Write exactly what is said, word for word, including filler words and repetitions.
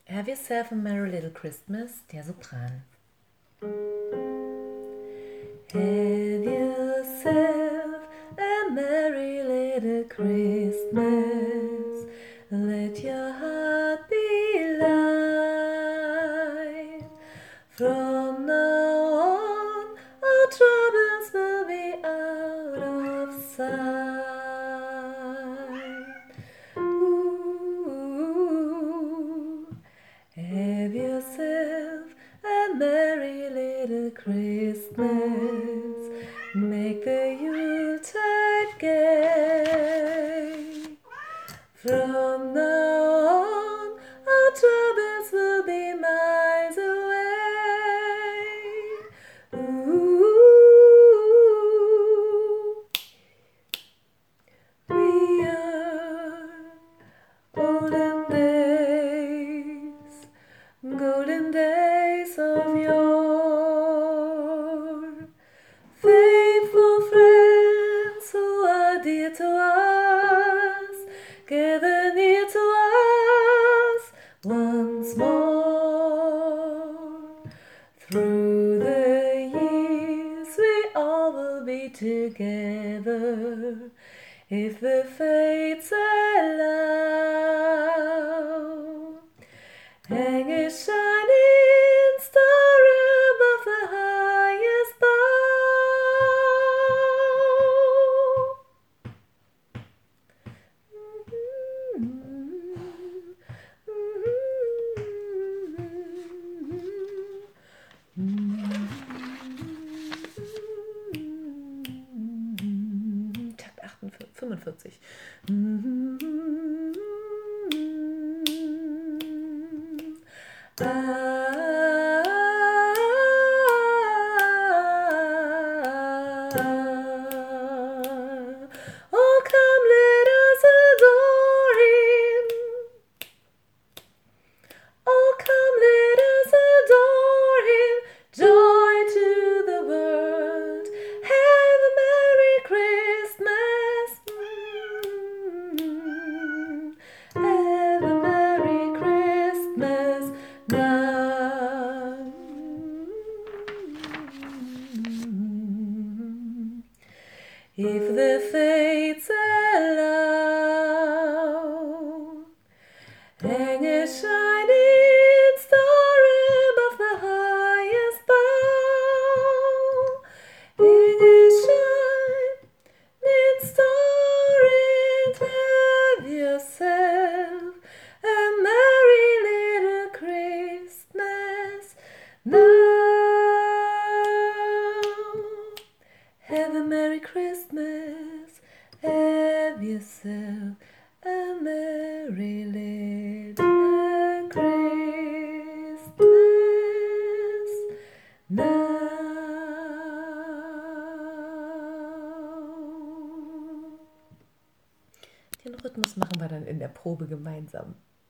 Have yourself a merry little Christmas, der Sopran. Have yourself a merry little Christmas. Let your heart be light. From now on, our troubles will be out of sight. Ooh, have yourself a merry little Christmas. Make the Yuletide gay. From now on, our troubles will be miles away. Ooh, we are olden days, golden days of yore. Faithful friends who are dear to us, gather near to us once more. Through the years we all will be together, if the fates allow. Hang a shining star above the highest bough. Takt achtundvierzig, fünfundvierzig. Oh, come, let us adore him. Oh, come, let us adore him. Joy to the world. Have a Merry Christmas. Mm. Have a Merry Christmas now. If the fates allow, hang a shining star above the highest bough. Hang a shining star and have yourself a merry little Christmas now. Have a Merry Christmas. Have yourself a merry little Christmas now. Den Rhythmus machen wir dann in der Probe gemeinsam.